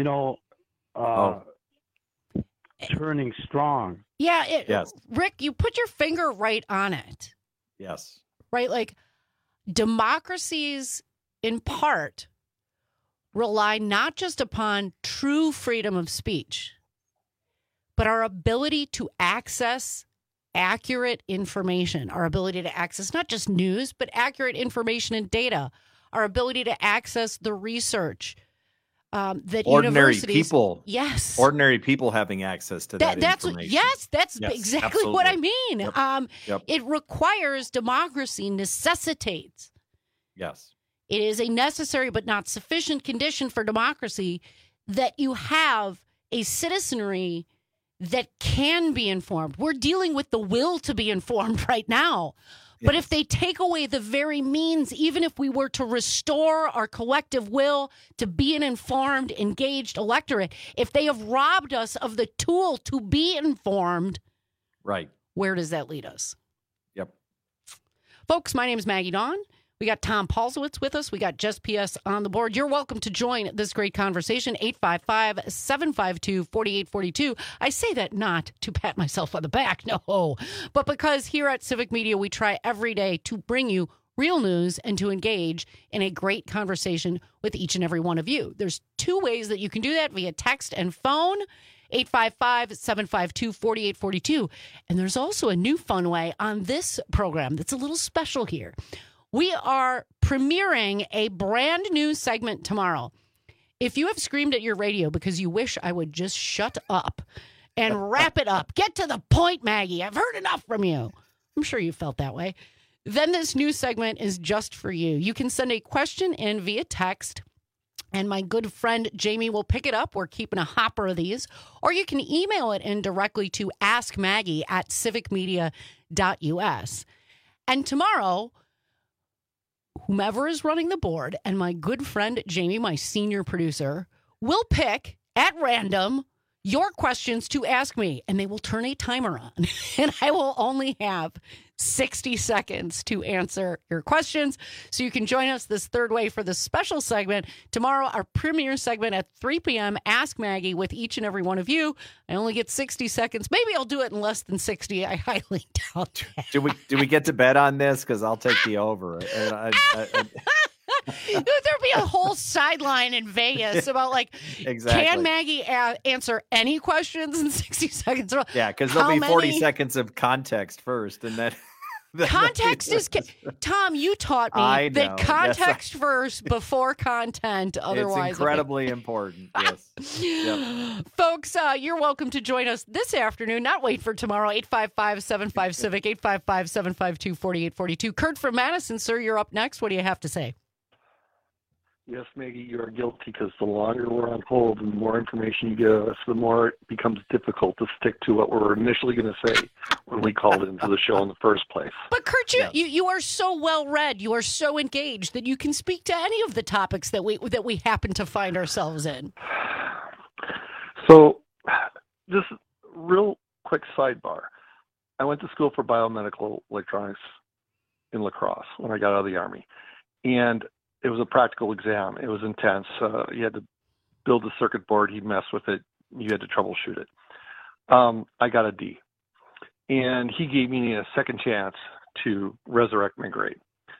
turning strong. Yeah. Rick, you put your finger right on it. Yes. Right? Like democracies, in part, rely not just upon true freedom of speech, but our ability to access accurate information, our ability to access not just news, but accurate information and data, our ability to access the research that ordinary universities, people, ordinary people having access to that information. That's exactly absolutely. what I mean. Yep. It requires democracy, necessitates. Yes. It is a necessary but not sufficient condition for democracy that you have a citizenry that can be informed. We're dealing with the will to be informed right now. But if they take away the very means, even if we were to restore our collective will to be an informed, engaged electorate, if they have robbed us of the tool to be informed, right, where does that lead us? Yep. Folks, my name is Maggie Dawn. We got Tom Paulsowitz with us. We got Jess P.S. on the board. You're welcome to join this great conversation, 855-752-4842. I say that not to pat myself on the back, no, but because here at Civic Media, we try every day to bring you real news and to engage in a great conversation with each and every one of you. There's two ways that you can do that, via text and phone, 855-752-4842. And there's also a new fun way on this program that's a little special here. We are premiering a brand new segment tomorrow. If you have screamed at your radio because you wish I would just shut up and wrap it up, get to the point, Maggie, I've heard enough from you. I'm sure you felt that way. Then this new segment is just for you. You can send a question in via text, and my good friend Jamie will pick it up. We're keeping a hopper of these. Or you can email it in directly to askmaggie@civicmedia.us. And tomorrow, whomever is running the board and my good friend Jamie, my senior producer, will pick at random your questions to ask me, and they will turn a timer on, and I will only have 60 seconds to answer your questions. So you can join us this third way for the special segment. Tomorrow, our premiere segment at 3 p.m., Ask Maggie with each and every one of you. I only get 60 seconds. Maybe I'll do it in less than 60. I highly doubt that. Do we get to bet on this? Because I'll take the over. There'd be a whole sideline in Vegas about like, exactly. Can Maggie answer any questions in 60 seconds? Yeah, because there'll be 40 seconds of context first, and then context is Tom. You taught me that context first before content. Otherwise, it's incredibly important. Yes, yep. Folks, you're welcome to join us this afternoon. Not wait for tomorrow. 855-75-CIVIC, 855-752-4842. Kurt from Madison, sir, you're up next. What do you have to say? Yes, Maggie, you are guilty because the longer we're on hold and the more information you give us, the more it becomes difficult to stick to what we're initially going to say when we called into the show in the first place. But Kurt, you are so well read, you are so engaged that you can speak to any of the topics that we happen to find ourselves in. So, just real quick sidebar. I went to school for biomedical electronics in La Crosse when I got out of the Army, and it was a practical exam. It was intense. You had to build a circuit board. He'd mess with it. You had to troubleshoot it. I got a D. And he gave me a second chance to resurrect my grade.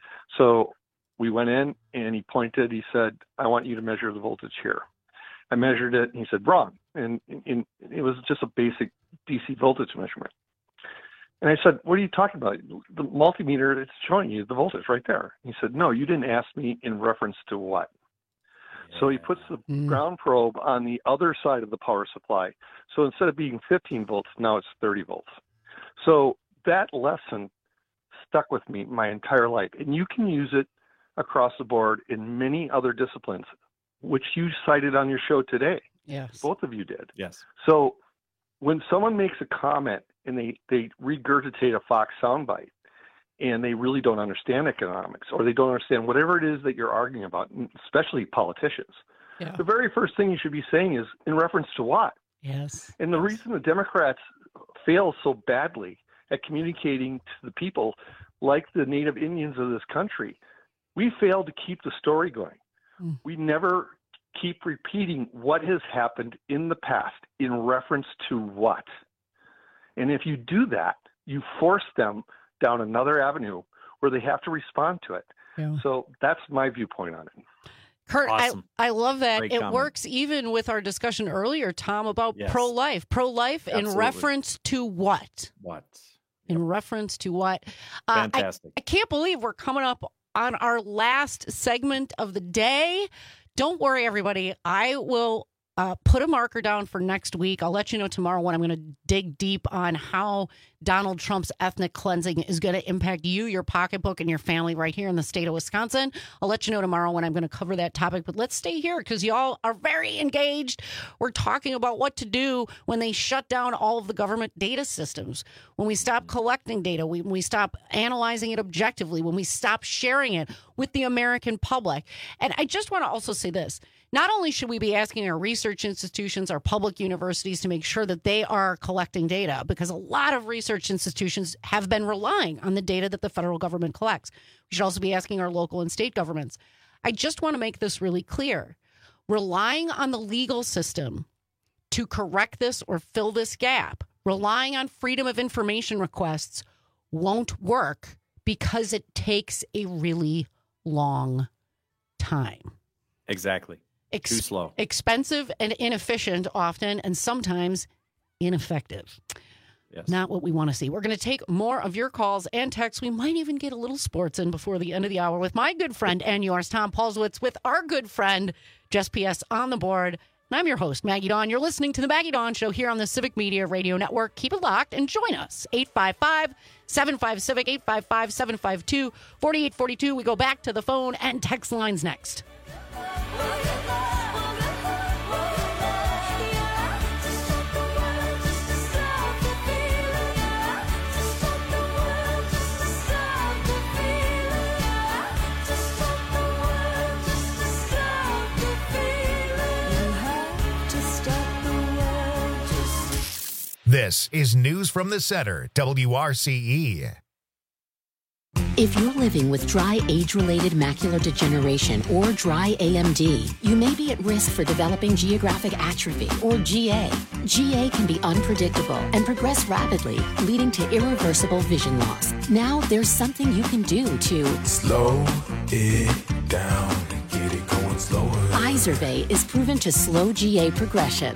So we went in, and he pointed. He said, I want you to measure the voltage here. I measured it, and he said, wrong. And it was just a basic DC voltage measurement. And I said, what are you talking about? The multimeter, it's showing you the voltage right there. He said, no, you didn't ask me in reference to what. Yeah. So he puts the ground probe on the other side of the power supply. So instead of being 15 volts, now it's 30 volts. So that lesson stuck with me my entire life. And you can use it across the board in many other disciplines, which you cited on your show today. Yes. Both of you did. Yes. So when someone makes a comment and they regurgitate a Fox soundbite and they really don't understand economics or they don't understand whatever it is that you're arguing about, especially politicians, the very first thing you should be saying is in reference to what? Yes. And the reason the Democrats fail so badly at communicating to the people, like the Native Indians of this country, we fail to keep the story going. We never keep repeating what has happened in the past in reference to what. And if you do that, you force them down another avenue where they have to respond to it. Yeah. So that's my viewpoint on it. Kurt, awesome. I love that. Great it comment. Works even with our discussion earlier, Tom, about pro-life. Pro-life in reference to what? What? In reference to what? Fantastic. I can't believe we're coming up on our last segment of the day. Don't worry, everybody. I will put a marker down for next week. I'll let you know tomorrow when I'm going to dig deep on how Donald Trump's ethnic cleansing is going to impact you, your pocketbook, and your family right here in the state of Wisconsin. I'll let you know tomorrow when I'm going to cover that topic. But let's stay here because y'all are very engaged. We're talking about what to do when they shut down all of the government data systems, when we stop collecting data, when we stop analyzing it objectively, when we stop sharing it with the American public. And I just want to also say this. Not only should we be asking our research institutions, our public universities to make sure that they are collecting data, because a lot of research institutions have been relying on the data that the federal government collects. We should also be asking our local and state governments. I just want to make this really clear. Relying on the legal system to correct this or fill this gap, relying on freedom of information requests won't work because it takes a really long time. Exactly. Too slow. Expensive and inefficient often, and sometimes ineffective. Yes. Not what we want to see. We're going to take more of your calls and texts. We might even get a little sports in before the end of the hour with my good friend and yours, Tom Paulswitz, with our good friend, Jess P.S. on the board. And I'm your host, Maggie Dawn. You're listening to the Maggie Dawn Show here on the Civic Media Radio Network. Keep it locked and join us. 855-75-CIVIC, 855-752-4842. We go back to the phone and text lines next. This is News from the Center, WRCE. If you're living with dry age-related macular degeneration or dry AMD, you may be at risk for developing geographic atrophy or GA. GA can be unpredictable and progress rapidly, leading to irreversible vision loss. Now there's something you can do to slow it down and get it going slower. Izervay is proven to slow GA progression.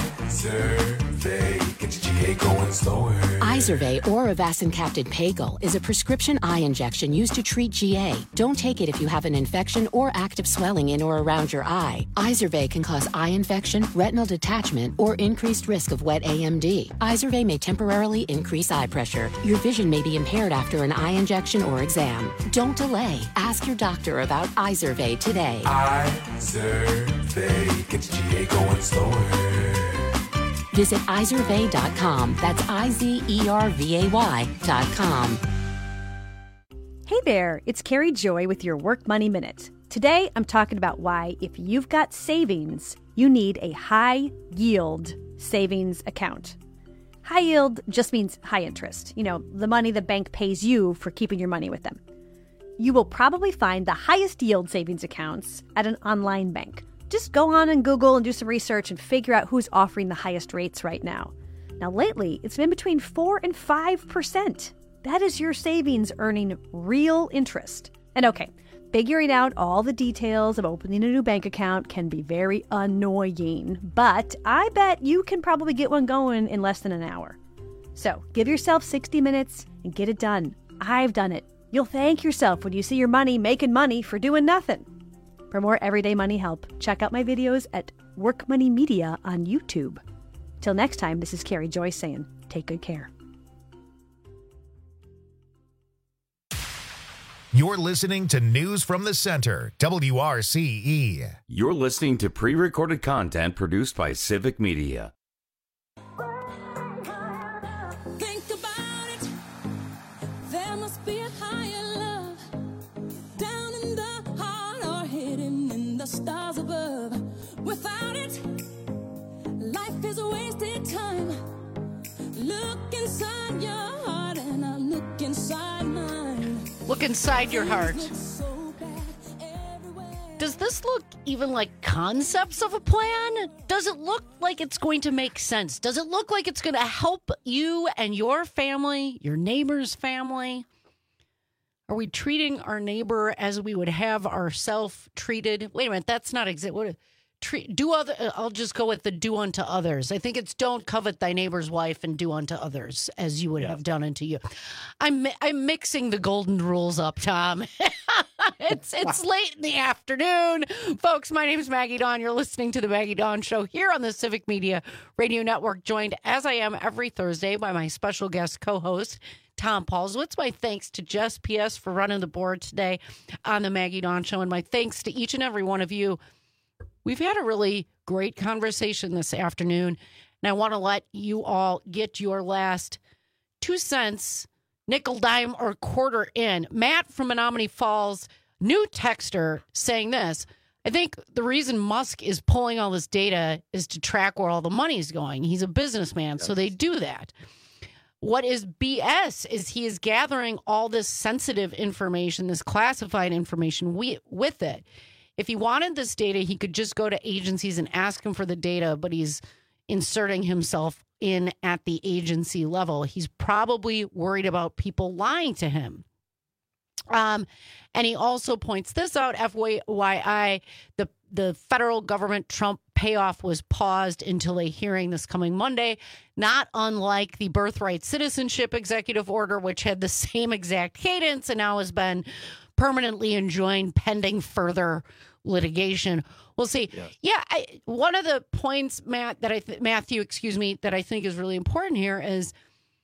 Izervay gets GA going slower. Izervay or avacincaptad pegol is a prescription eye injection used to treat GA. Don't take it if you have an infection or active swelling in or around your eye. Izervay can cause eye infection, retinal detachment, or increased risk of wet AMD. Izervay may temporarily increase eye pressure. Your vision may be impaired after an eye injection or exam. Don't delay. Ask your doctor about Izervay today. Izervay gets GA going slower. Visit Izervay.com. That's IZERVAY.com. Hey there, it's Carrie Joy with your Work Money Minute. Today, I'm talking about why, if you've got savings, you need a high-yield savings account. High yield just means high interest. You know, the money the bank pays you for keeping your money with them. You will probably find the highest yield savings accounts at an online bank. Just go on and Google and do some research and figure out who's offering the highest rates right now. Now, lately, it's been between 4 and 5%. That is your savings earning real interest. And okay, figuring out all the details of opening a new bank account can be very annoying, but I bet you can probably get one going in less than an hour. So give yourself 60 minutes and get it done. I've done it. You'll thank yourself when you see your money making money for doing nothing. For more everyday money help, check out my videos at Work Money Media on YouTube. Till next time, this is Carrie Joy saying, take good care. You're listening to News from the Center, WRCE. You're listening to pre-recorded content produced by Civic Media. Think about it. There must be a higher love down in the heart or hidden in the stars above. Without it, life is a wasted time. Look inside your heart and I look inside mine. Look inside your heart. Does this look even like concepts of a plan? Does it look like it's going to make sense? Does it look like it's going to help you and your family, your neighbor's family? Are we treating our neighbor as we would have ourselves treated? Wait a minute, that's not exactly I'll just go with the do unto others. I think it's don't covet thy neighbor's wife and do unto others as you would have done unto you. I'm mixing the golden rules up, Tom. It's late in the afternoon. Folks, my name is Maggie Dawn. You're listening to the Maggie Dawn Show here on the Civic Media Radio Network, joined as I am every Thursday by my special guest co-host, Tom Paulswitz. My thanks to Jess P.S. for running the board today on the Maggie Dawn Show, and my thanks to each and every one of you. We've had a really great conversation this afternoon, and I want to let you all get your last 2 cents, nickel, dime, or quarter in. Matt from Menominee Falls, new texter, saying this: I think the reason Musk is pulling all this data is to track where all the money's going. He's a businessman, so they do that. What is BS is he is gathering all this sensitive information, this classified information with it. If he wanted this data, he could just go to agencies and ask them for the data, but he's inserting himself in at the agency level. He's probably worried about people lying to him. And he also points this out, FYI, the federal government Trump payoff was paused until a hearing this coming Monday, not unlike the birthright citizenship executive order, which had the same exact cadence and now has been permanently enjoined pending further litigation. We'll see. Yes. Yeah, one of the points, Matthew, that I think is really important here is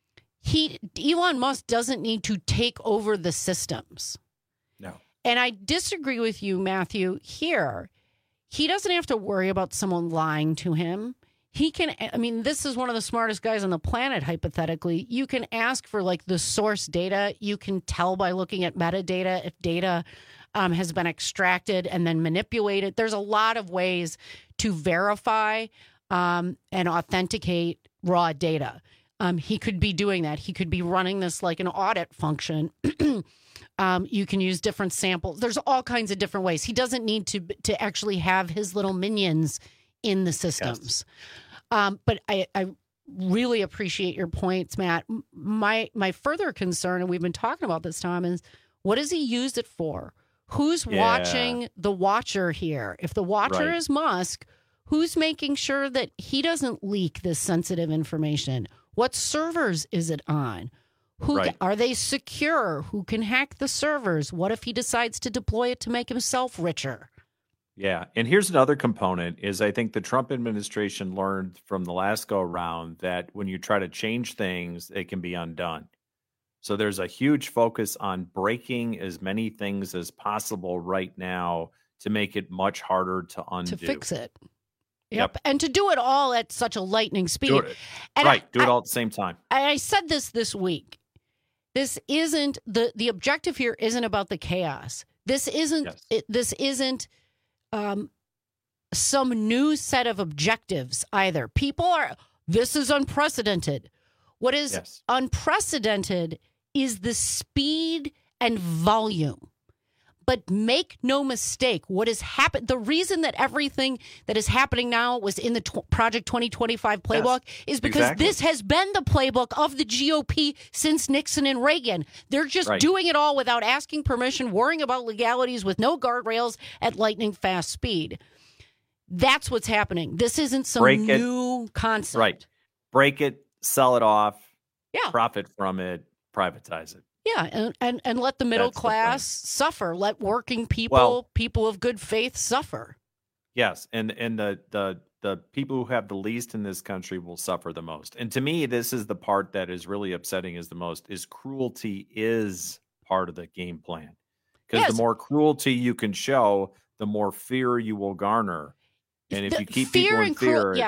Elon Musk doesn't need to take over the systems. No. And I disagree with you, Matthew, here. He doesn't have to worry about someone lying to him. He can, this is one of the smartest guys on the planet, hypothetically. You can ask for like the source data. You can tell by looking at metadata if data has been extracted and then manipulated. There's a lot of ways to verify and authenticate raw data. He could be doing that. He could be running this like an audit function. You can use different samples. There's all kinds of different ways. He doesn't need to actually have his little minions in the systems. Yes. But I really appreciate your points, Matt. My further concern, and we've been talking about this, Tom, is what does he use it for? Who's watching the watcher here? If the watcher is Musk, who's making sure that he doesn't leak this sensitive information? What servers is it on? Are they secure? Who can hack the servers? What if he decides to deploy it to make himself richer? Yeah. And here's another component is I think the Trump administration learned from the last go around that when you try to change things, it can be undone. So there's a huge focus on breaking as many things as possible right now to make it much harder to undo. To fix it. Yep. And to do it all at such a lightning speed. Do it all at the same time. I said this week. This isn't the objective here isn't about the chaos. This isn't this isn't some new set of objectives either. This is unprecedented. What is unprecedented is the speed and volume. But make no mistake, what has happened, the reason that everything that is happening now was in the Project 2025 playbook is because this has been the playbook of the GOP since Nixon and Reagan. They're just doing it all without asking permission, worrying about legalities with no guardrails at lightning fast speed. That's what's happening. This isn't some new concept. Right. Break it, sell it off, profit from it, privatize it. Yeah, and let the middle class suffer. Let working people, people of good faith, suffer. Yes, and the people who have the least in this country will suffer the most. And to me, this is the part that is really upsetting is the most, is cruelty is part of the game plan. Because the more cruelty you can show, the more fear you will garner. And if you keep people in fear...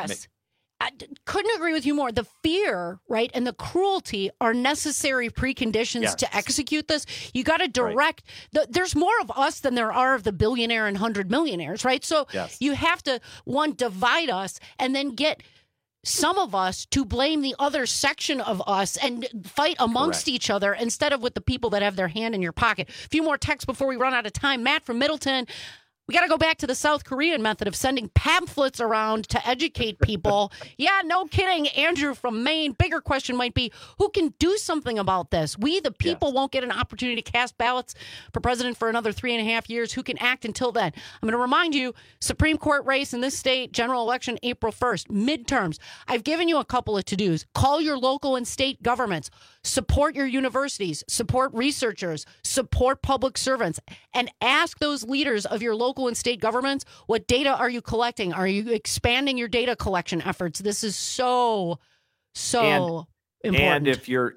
I couldn't agree with you more. The fear, right, and the cruelty are necessary preconditions to execute this. You got to direct. There's more of us than there are of the billionaire and 100 millionaires, right? So you have to, one, divide us and then get some of us to blame the other section of us and fight amongst each other instead of with the people that have their hand in your pocket. A few more texts before we run out of time. Matt from Middleton. We got to go back to the South Korean method of sending pamphlets around to educate people. Yeah, no kidding. Andrew from Maine. Bigger question might be, who can do something about this? We, the people, won't get an opportunity to cast ballots for president for another 3.5 years. Who can act until then? I'm going to remind you, Supreme Court race in this state, general election April 1st, midterms. I've given you a couple of to-dos. Call your local and state governments. Support your universities. Support researchers. Support public servants. And ask those leaders of your local and state governments, what data are you collecting? Are you expanding your data collection efforts? This is so important. And if you're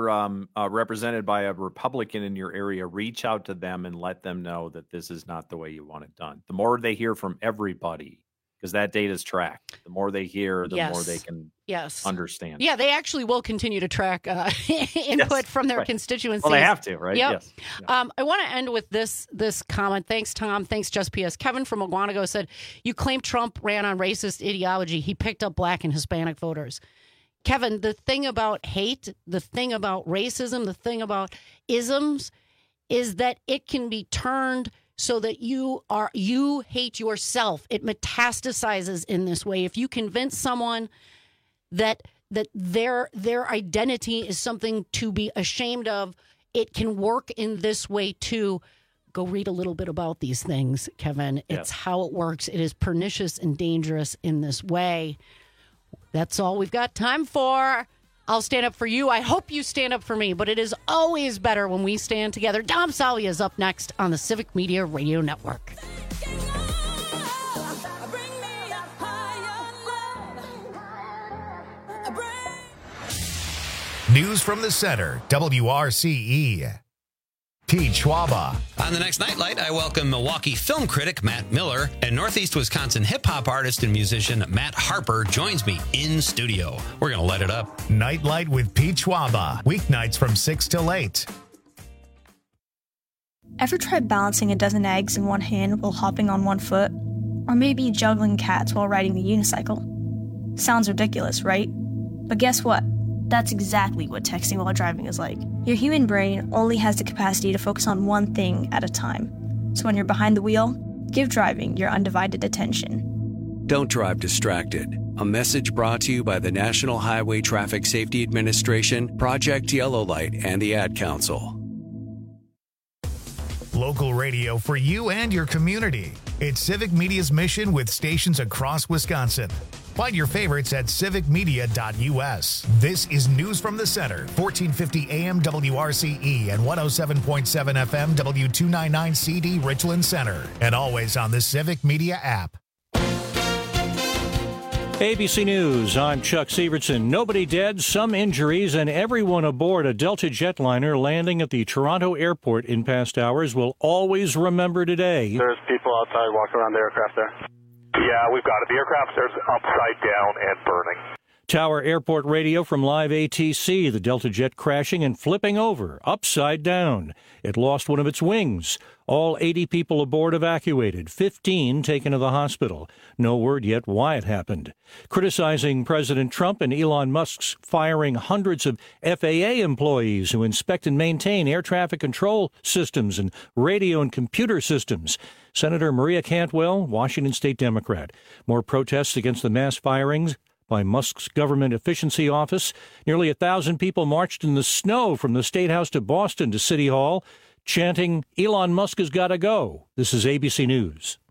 represented by a Republican in your area, reach out to them and let them know that this is not the way you want it done. The more they hear from everybody, because that data is tracked, the more they hear, the more they can understand. Yeah, they actually will continue to track input from their constituencies. Well, they have to, right? Yep. Yes. I want to end with this comment. Thanks, Tom. Thanks, Just PS. Kevin from Oguanago said, you claim Trump ran on racist ideology. He picked up Black and Hispanic voters. Kevin, the thing about hate, the thing about racism, the thing about isms is that it can be turned so that you hate yourself. It metastasizes in this way. If you convince someone that their identity is something to be ashamed of, it can work in this way too. Go read a little bit about these things, Kevin. It's how it works. It is pernicious and dangerous in this way. That's all we've got time for. I'll stand up for you. I hope you stand up for me, but it is always better when we stand together. Dom Salia is up next on the Civic Media Radio Network. News from the center, WRCE. Pete Schwaba. On the next Nightlight, I welcome Milwaukee film critic Matt Miller and Northeast Wisconsin hip-hop artist and musician Matt Harper joins me in studio. We're going to let it up. Nightlight with Pete Schwaba. Weeknights from 6 till 8. Ever tried balancing a dozen eggs in one hand while hopping on one foot? Or maybe juggling cats while riding the unicycle? Sounds ridiculous, right? But guess what? That's exactly what texting while driving is like. Your human brain only has the capacity to focus on one thing at a time. So when you're behind the wheel, give driving your undivided attention. Don't drive distracted. A message brought to you by the National Highway Traffic Safety Administration, Project Yellow Light, and the Ad Council. Local radio for you and your community. It's Civic Media's mission with stations across Wisconsin. Find your favorites at civicmedia.us. This is News from the Center, 1450 AM WRCE and 107.7 FM W299 CD Richland Center. And always on the Civic Media app. ABC News, I'm Chuck Severson. Nobody dead, some injuries, and everyone aboard a Delta jetliner landing at the Toronto airport in past hours will always remember today. There's people outside walking around the aircraft there. Yeah, we've got it. The aircraft's there's upside down and burning. Tower Airport radio from Live ATC, the Delta jet crashing and flipping over, upside down. It lost one of its wings. All 80 people aboard evacuated, 15 taken to the hospital. No word yet why it happened. Criticizing President Trump and Elon Musk's firing hundreds of FAA employees who inspect and maintain air traffic control systems and radio and computer systems. Senator Maria Cantwell, Washington State Democrat. More protests against the mass firings by Musk's Government Efficiency Office. Nearly 1,000 people marched in the snow from the State House to Boston to City Hall, chanting, "Elon Musk has got to go." This is ABC News.